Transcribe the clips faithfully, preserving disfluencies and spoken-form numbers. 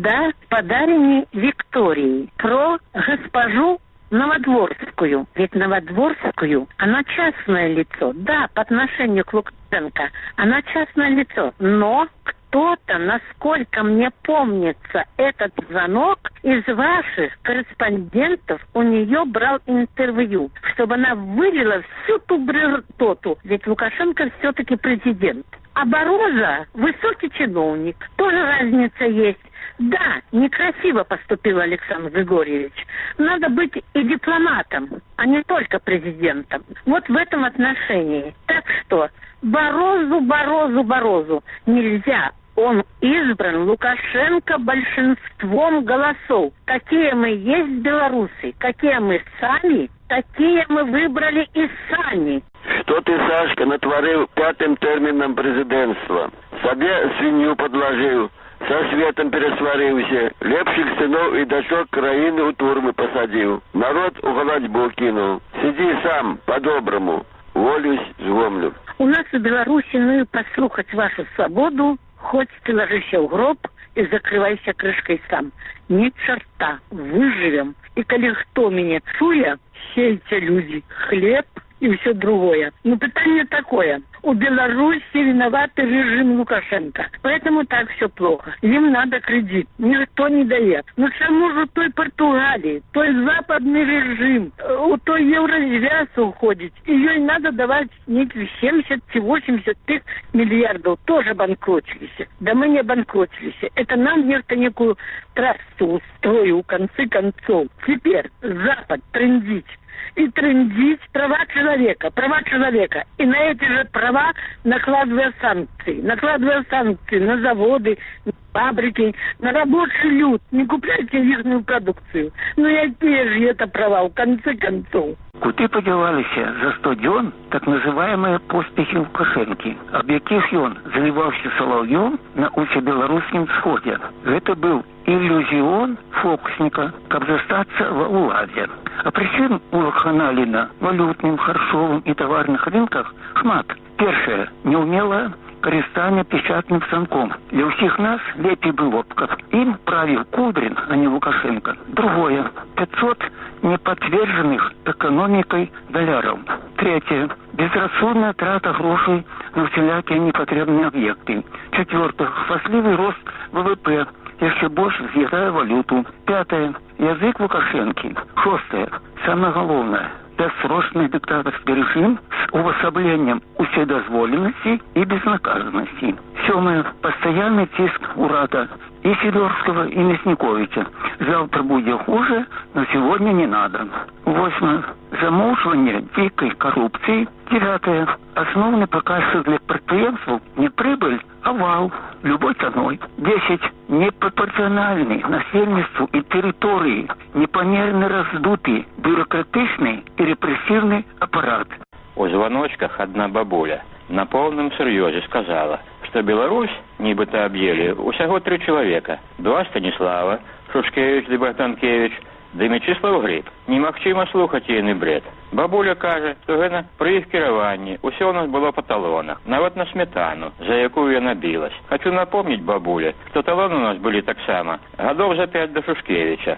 да, подаренный Викторией про госпожу Новодворскую. Ведь Новодворскую, она частное лицо. Да, по отношению к Лукашенко, она частное лицо. Но кто-то, насколько мне помнится, этот звонок из ваших корреспондентов у нее брал интервью, чтобы она вылила всю ту бредоту. Ведь Лукашенко все-таки президент. А Бароза высокий чиновник. Тоже разница есть. Да, некрасиво поступил Александр Григорьевич. Надо быть и дипломатом, а не только президентом. Вот в этом отношении. Так что Барозу, Барозу, Барозу нельзя. Он избран Лукашенко большинством голосов. Какие мы есть белорусы, какие мы сами, такие мы выбрали и сами. Что ты, Сашка, натворил пятым термином президентства? Себе свинью подложил, со светом пересварился, лепших сынов и дочок краины у турмы посадил, народ у голодьбу кинул. Сиди сам, по-доброму, волюсь, зломлю. У нас в Беларуси, ну и послухать вашу свободу, хоть ты ложишься в гроб и закрывайся крышкой сам. Ни черта, выживем. И коли кто меня чуя, сейте люди хлеб и все другое. Но питание такое. У Беларуси виноватый режим Лукашенко. Поэтому так все плохо. Им надо кредит. Никто не дает. Ну чему же той Португалии, той западный режим, у той еврозвязь уходит. Ее и надо давать неких семьдесят-восемьдесят миллиардов. Тоже банкротились. Да мы не банкротились. Это нам некто некую трассу устроил в конце концов. Теперь Запад трындить. И трындить права человека, права человека. И на эти же права накладывая санкции. Накладывая санкции на заводы, на фабрики, на рабочий люд. Не купляйте ихнюю продукцию. Ну и какие же это права, в конце концов? Куды подевалися за сто дзён так называемые поспехи Лукашенки, об якіх ён заливаўся соловьем на усебеларускім сходе. Это был иллюзион фокусника, каб застаться во уладзе. А причин у вакханалій на валютным, харчовым и товарных рынках шмат. Першае – неумелое користание печатным станком. Для всех нас лепей было б, как им правил Кудрин, а не Лукашенко. Другое – пятьсот неподтвержденных экономикой долларов. Третье – безрассудная трата грошей на всякие непотребные объекты. Четвертое – хвастливый рост ВВП, еще больше съедая валюту. Пятое – язык Лукашенки. Шестое – самое главное – бессрочный диктаторский режим с увособлением вседозволенности и безнаказанности. Седьмое – постоянный тиск урада и Сидорского, и Мясниковича. Завтра будет хуже, но сегодня не надо. Восьмое – замалчивание дикой коррупции. Девятое – основный показатель для предприятий не прибыль, а вал любой ценой. Десять – непропорциональный насельництву и территории, непомерно раздутый бюрократичный и репрессивный аппарат. У звоночках одна бабуля на полном серьезе сказала, что Беларусь, нібито объели, усяго три человека. Два Станислава, Шушкевич да Богданкевич, да Мячеслав Гриб. Немагчыма слухаць ейны бред. Бабуля кажа, што гэта пры іх кіраванні ўсё у нас было па талонах, нават на сметану, за якую яна билась. Хочу напомнить бабуле, што талоны у нас былі таксама гадоў за пять до Шушкевича.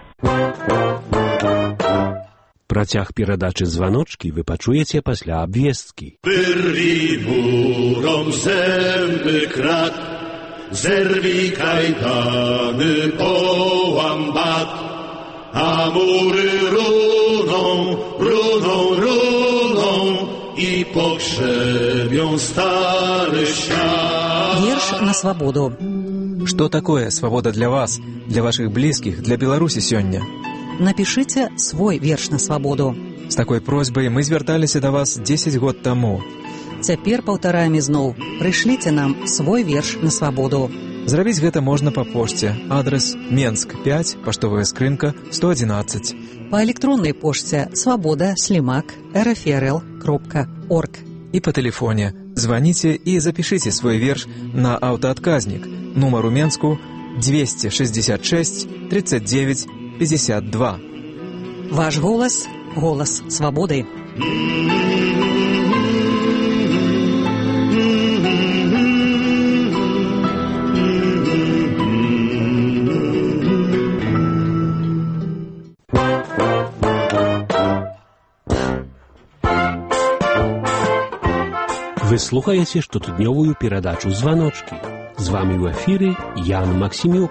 Працяг перадачы званочкі вы пачуеце пасля абвесткі. Wyrwij murom zęby krat, zerwij kajdany, połam bat, a mury runą, runą, runą i pogrzebią stary świat. Вірш на свободу. Что такое свобода для вас, для ваших близких, для Беларуси сёння? Напишите свой верш на свободу. С такой просьбой мы звярталіся до вас десять год тому. Цяпер паўтараем ізноў. Прышліце нам свой верш на свободу. Зрабіць гэта можна па пошце. Адрес Менск пять, паштовая скрынка сто одиннадцать. По электронной пошце свобода слимак эр эф эр эл кропка орг. И по телефоне. Звоните и запишите свой верш на автоотказник. Номер у Менску двести шестьдесят шесть тридцать девять пятьдесят два. Ваш голос – голос свободы. Вы слухаеце штотыднёвую перадачу «Званочки». З вами ў эфіры Ян Максімюк.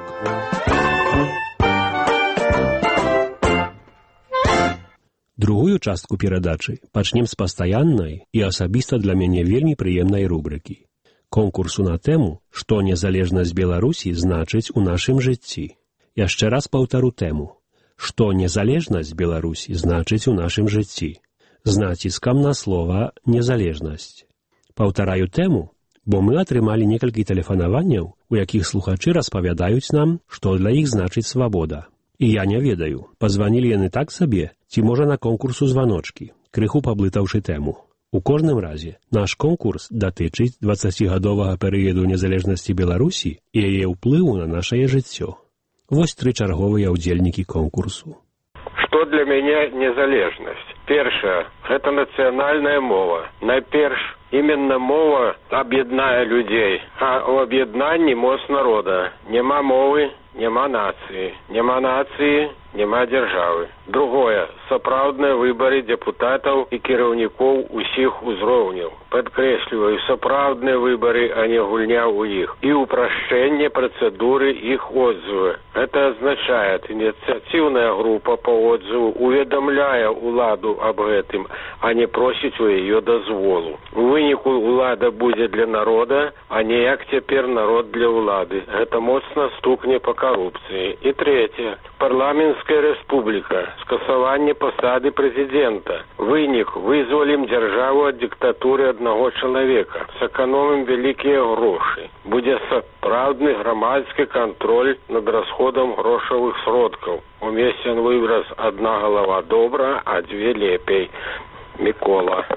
Другую частку перадачы пачнем з пастаяннай і асабіста для мяне вельмі прыемнай рубрыкі. Конкурсу на тэму, што незалежнасць Беларусі значыць у нашым жыцці. Яшчэ раз паўтару тэму. Што незалежнасць Беларусі значыць у нашым жыцці. З націскам на слова «незалежнасць». Паўтараю тэму, бо мы атрымалі некалькі тэлефанаванняў, у якіх слухачы распавядаюць нам, што для іх значыць свабода. І я не ведаю, пазванілі яны так сабе, ці можа на конкурсу «Званочкі», крыху паблытаўшы тэму. У кожным разе, наш конкурс датычыць дваццацігадовага перыяду незалежнасці Беларусі і яе ўплыву на нашае жыццё. Вось тры чарговыя ўдзельнікі конкурсу. Што для мяне незалежнасць? Першае, гэта нацыянальная мова. Найперш, именно мова аб'яднае людзей, а ў аб'яднанні моц народа. Няма мовы, няма нацыі. Няма нацыі, няма дзяржавы. Другое, сапраўдныя выбары депутатаў і кіраўнікоў усіх узроўняў. Падкрэсліваю, сапраўдныя выбары, а не гульня ў іх. І ўпрашчэнне працэдуры іх отзывы. Это азначае, ініцыятыўная група па отзыву уведамляе ўладу аб гэтым, а не просіць у яе дазволу. У выніку ўлада будзе для народа, а не як цяпер народ для ўлады. Гэта моцна стукне па коррупцыі. І трэцяе, парламенцкая рэспубліка, скасаванне пасады прэзідэнта. Вынік, вызвалім дзяржаву ад дыктатуры аднаго чалавека, сэканомім вялікія грошы. Будзе сапраўдны грамадскі кантроль над расходам грошавых сродкаў. Умесцен выраз «адна галава добра, а дзве лепей». Мікола.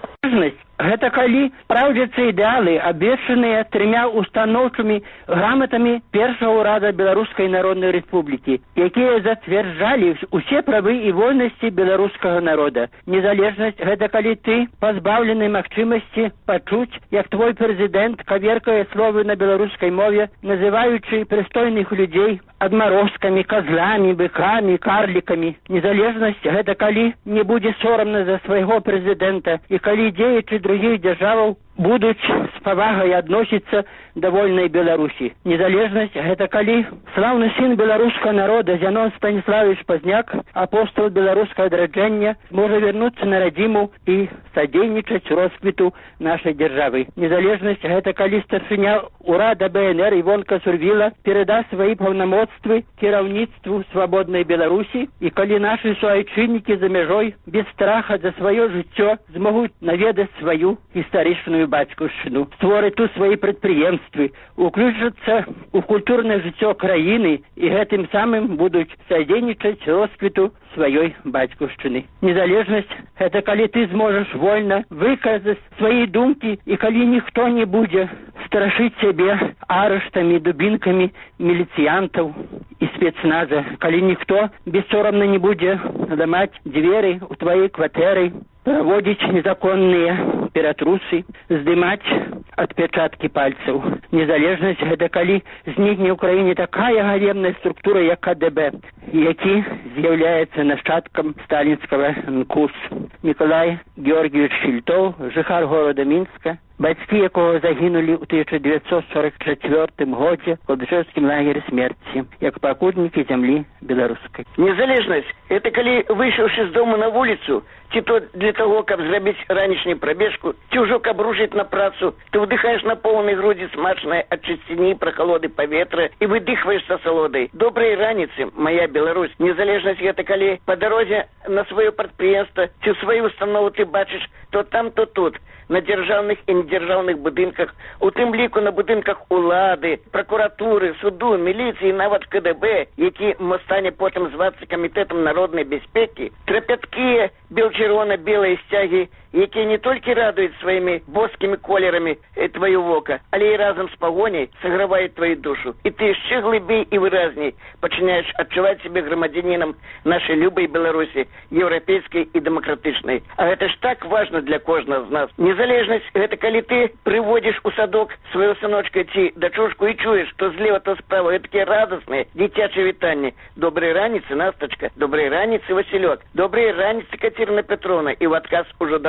Гэта калі спраўдзяцца ідэалы, абвешчаныя трымя устаноўчымі граматамі першага ўрада Беларускай Народнай Рэспублікі, якія зацвярджалі усе правы і вольнасці беларускага народа. Незалежнасць гэта калі ты пазбаўлены магчымасці пачуць, як твой прэзідэнт каверкае словы на беларускай мове, называючы прыстойных людзей адмарозкамі, козламі, быкамі, карлікамі. Незалежнасць гэта калі не будзе сорамна за свайго прэзідэнта і калі дзеячы других дзяржаваў будуць з павагай адносіцца да вольнай Беларусі. Незалежнасць гэта калі слаўны сын беларускага народа Зянон Станіславович Пазняк, апостол беларускага адраджэння, можа вярнуцца на радзіму і садзейнічаць росквіту нашай дзяржавы. Незалежнасць гэта калі старшыня ўрада бэ эн эр Івонка Сурвіла перада свае паўнамоцтвы кіраўніцтву свабоднай Беларусі і калі нашы суайчыннікі за мяжой без страха за сваё жыццё змогуць наведаць сваю гістарычную бацькаўшчыну, створаць тут свае прадпрыемствы, уключацца ў культурнае жыццё краіны і гэтым самым будуць садзейнічаць росквіту сваёй бацькаўшчыны. Незалежнасць гэта калі ты зможаш вольна выказаць свае думкі і калі ніхто не будзе страшыць цябе арыштамі, дубінкамі міліцыянтаў і спецназа, калі ніхто бессорамна не будзе ламаць дзверы ў тваёй кватэры, праводзіць незаконныя ператрусы, здымаць адпячаткі пальцаў. Незалежнасць гэта калі знікне ў краіне такая ганебная структура, як ка дэ бэ, які з'яўляецца нашчадкам сталінскага эн ка у эс. Мікалай Георгійевич Фільтоў, жыхар горада Мінска, бацькі якога загінулі ў тысяча дзевяцьсот сорок чацвёртым годзе ў Ладыжэўскім лагеры смерці, як пакутнікі зямлі беларускай. Незалежнасць это калі, выйшаўшы з дома на вуліцу, ці то для того, каб зрабіць ранішнюю прабежку, ці ўжо каб рушыць на працу, ты вдыхаеш на поўнай грудзі смачнае ад чысціні і прахалоды паветра і выдыхваеш са салодай. Добрай раніцы, мая Беларусь. Незалежнасць гэта калі па дарозе на сваё прадпрыемства ці ў сваю установу ты бачыш то там, то тут, на дзяржаўных і недзяржаўных будынках, у тым ліку на будынках улады, пракуратуры, суду, міліцыі, нават ка дэ бэ, які стане потым звацца камітэтам народнай бяспекі, трапяткія бел-чырвона-белыя сцягі, якія не толькі радуюць сваімі боскімі колерамі тваё вока, але і разам з пагоняй саграваюць тваю душу. І ты яшчэ глыбей і выразней пачынаеш адчуваць сябе грамадзянінам нашай любай Беларусі, еўрапейскай і дэмакратычнай. А гэта ж так важна для кожнага з нас. Незалежнасць гэта калі ты прыводзіш у садок сваё сыночка ці дачушку і чуеш, што злева, то справа такія радасныя дзіцячыя вітанні. Добрай раніцы, Настачка, добрай раніцы, Васілёк, добрай раніцы, Каціна Петровна, і в адказ ужо дарога.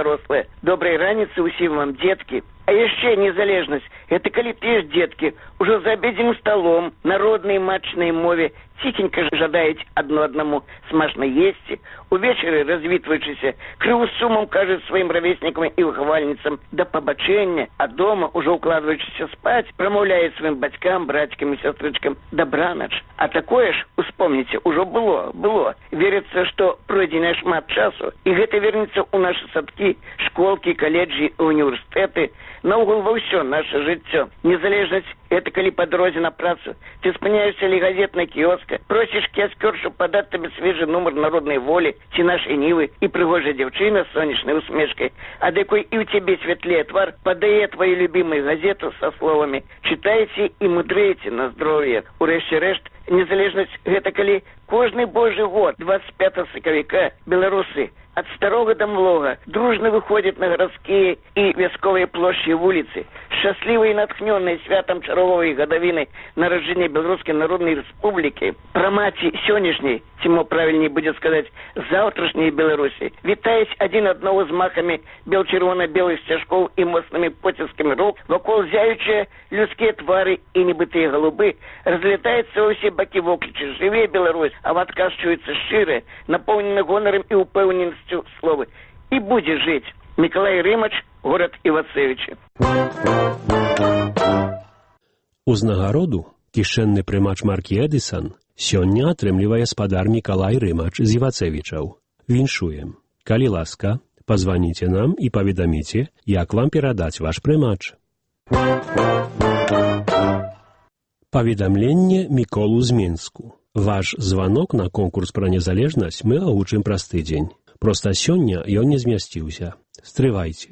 дарослыя. Добрай раніцы ўсім вам, дзеткі. А яшчэ незалежнасць. Гэта калі ты ж, дзеткі, ужо за абедзеным сталом, народнай матчнай мове, ціхенька жадаюць адно аднаму смачна есці, увечары развітваючыся, крыву сумам кажуць сваім равеснікам і выхавальніцам да пабачэння, а дома, ужо укладваючыся спаць, прамаўляюць сваім бацькам, братчыкам і сястрычкам дабранач. А такое ж, успомніце, ужо было, было. Верыцца, што пройдзе няшмат часу, і гэта вернецца ў нашы садкі, школкі, каледжы, універсітэты, наогул ва ўсё наша жыццё. Незалежнасць — это калі па дарозе на працу ты спыняешься ли газетная кіёска, просіш кіяскёршу падаць табе свежы нумар народнай волі ці нашай нівы, і прыгожая дзяўчына з сонечнай усмешкай, ад якой і ў цябе святлее твар, падае твою любимую газету са словамі «Читайте і мудрейте на здоровье». Урэшце рэшт, незалежнасць — гэта калі кожны божий год двадцать пятого сакавіка беларусы ад старога да млога дружно выходят на гарадскія і вясковыя плошчы і вуліцы, шчаслівыя і натхнёныя святам чарговай гадавіны нараджэння Беларускай Народнай Рэспублікі, пра маці сённяшняй, ці мо правільней будзе сказаць, заўтрашняй Беларусі, вітаюць адзін аднаго з махамі бел-чырвона-белых сцяжкоў і моцнымі поціскамі рук, вакол зяючыя людскія твары і нібытыя галубы, разлетаюцца ва ўсе бакі воклічы. Жыве Беларусь, а в адказ чуецца шчыры, напоўнены гонарам і упэўненасцю словы. І будзе жыць. Мікалай Рымач, горад Івацевічы. Узнагароду кішэнны прымач маркі Эдысан сёння атрымлівае спадар Мікалай Рымач з Івацевічаў. Віншуем. Калі ласка, пазваніце нам і паведаміце, як вам перадаць ваш прымач. Паведамленне Міколу з Мінску. Ваш званок на конкурс пра незалежнасць мы агучым праз тыдзень. Проста сёння ён не змясціўся. Стрывайце.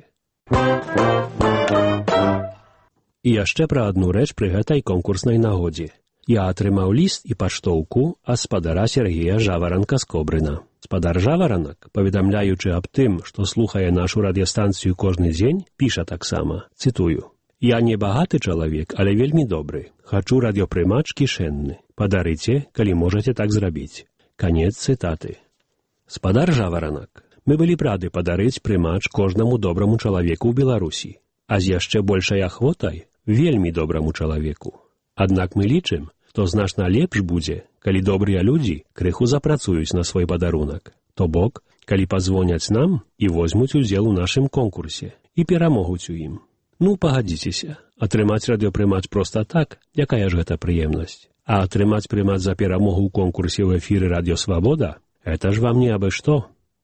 І яшчэ пра адну рэч пры гэтай конкурснай нагодзе. Я атрымаў ліст і паштоўку ад спадара Сергея Жаваранка з Кобрына. Спадар Жаваранак, паведамляючы аб тым, што слухае нашу радыёстанцыю кожны дзень, піша таксама, цытую: «Я не багаты чалавек, але вельмі добры. Хачу радыёпрымач кішэнны. Падарыце, калі можаце так зрабіць». Канец цытаты. Спадар Жаваранак, мы былі б рады падарыць прымач кожнаму добраму чалавеку ў Беларусі, а з яшчэ большай ахвотай вельмі добраму чалавеку. Аднак мы лічым, што значна лепш будзе, калі добрыя людзі крыху запрацуюць на свой падарунак. То бок, калі пазвоняць нам і возьмуць удзел у нашым конкурсе і перамогуць у ім. Ну, пагадзіцеся, атрымаць радыёпрымач проста так, якая ж гэта прыемнасць. А атрымаць прымач за перамогу ў конкурсе ў эфіры Радыё Свабода — гэта ж вам не абы што.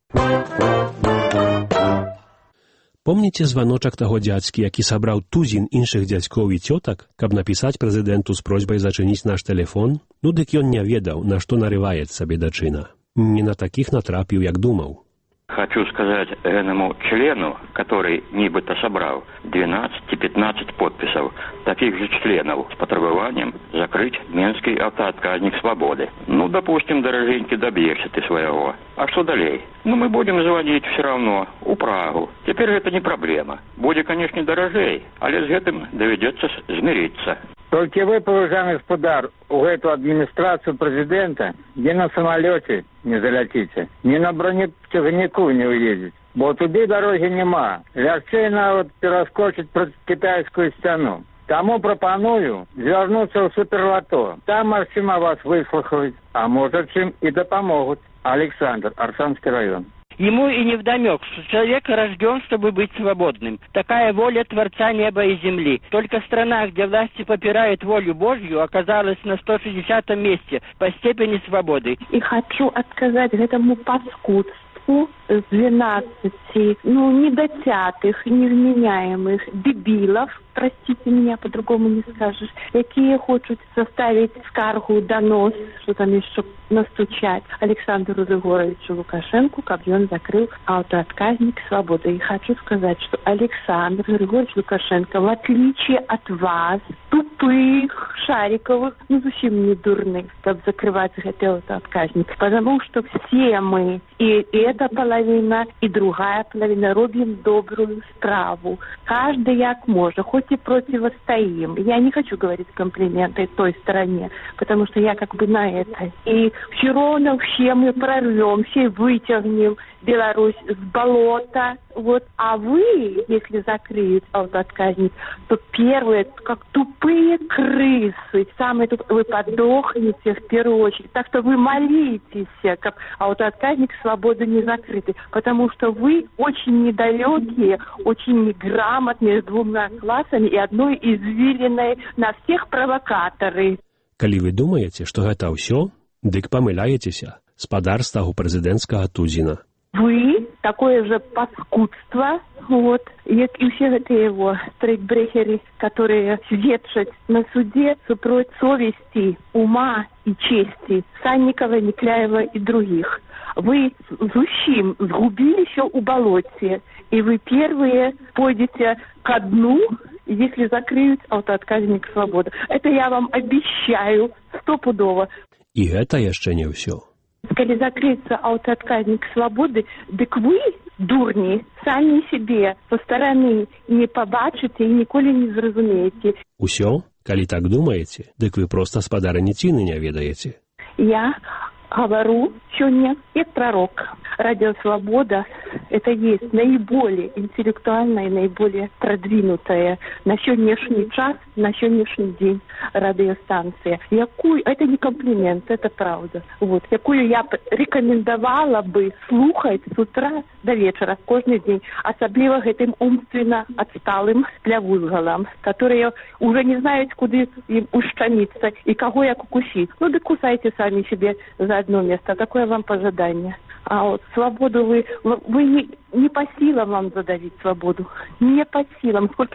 Помніце званочак таго дзядзькі, які сабраў тузін іншых дзядзькоў і цётак, каб напісаць прэзідэнту з просьбай зачыніць наш тэлефон? Ну, дык ён не ведаў, на што нарываецца бедачына. Не на такіх натрапіў, як думаў. Хочу сказать этому члену, который нібыта собрал двенадцать-пятнадцать подписов таких же членов с потребованием закрыть Минский автоотказник Свободы. Ну, допустим, дорогенький, добьешься ты своего. А что далее? Ну, мы будем звонить все равно у Прагу. Теперь это не проблема. Будет, конечно, дорожей, але с этим доведется смириться. Только вы, поважанный господар, у эту администрацию президента ни на самолете не залетите, ни на бронетехнику не уедете. Бо туды дороги нема. Лягчэй нават пераскочить пред китайскую стену. Тому пропоную звернуться в Суперлото. Там Максима вас выслухают, а может, чем и допомогут. Александр, Арсанский район. Ему и невдомек, что человек рожден, чтобы быть свободным. Такая воля Творца неба и земли. Только страна, где власти попирают волю Божью, оказалась на сто шестидесятом месте по степени свободы. И хочу отказать этому паскудству с двенадцати, ну, недотятых, невменяемых дебилов, простите меня, по-другому не скажешь, якія хочуць составить скаргу, донос, что там еще настучать Александру Григорьевичу Лукашенку, каб ён закрыл автоотказник Свободы. И хочу сказать, что Александр Григорьевич Лукашенко, в отличие от вас, тупых, шариковых, ну, совсем не дурных, чтобы закрывать этот автоотказник. Потому что все мы, и эта половина, и другая половина, робим добрую справу. Каждый як можно, хоть и противостоим. Я не хочу говорить комплименты той стороне, потому что я как бы на это. И все равно все мы прорвем, все вытягнем. Беларусь с болота, вот. А вы, если закрыют аутоотказник, то первые, как тупые крысы, самые тупые, вы подохнете в первую очередь. Так что вы молитесь, как аутоотказник свободы не закрытый, потому что вы очень недалекие, очень неграмотные с двумя классами и одной извилиной на всех провокаторы. Калі вы думаеце, што гэта ўсё, дык памыляецеся. Спадар стагу прэзідэнцкага тузіна. Вы такое же паскудство, вот, як и все гэтыя его стрейкбрехеры, которые сведчаць на суде супроть совести, ума и чести Санникова, Никляева и других. Вы зусім сгубились у болоте, и вы первые пойдете ко дну, если закрыют аутоотказник свободы. Это я вам обещаю стопудово. И это яшчэ не ўсё. Калі закрыецца аутоотказник свободы, дык вы, дурни, самі себе со стороны не побачыце и ніколі не зразумееце. Усё? Калі так думаеце, дык вы проста спадарыні ціны не ведаеце. Я говорю сегодня как пророк. Радио «Свобода» — это есть наиболее интеллектуальная и наиболее продвинутая на сегодняшний час, на сегодняшний день радиостанция. Якую, это не комплимент, это правда. Вот, якую я рекомендовала бы слухать с утра до вечера, каждый день. Особливо этим умственно отсталым плявузгалам, которые уже не знают, куда им ущемиться и кого я укусить. Ну, да кусайте сами себе за одно место. Такое вам пожидание. А вот свободу вы, вы не, не по силам вам задавить свободу. Не по силам. Сколько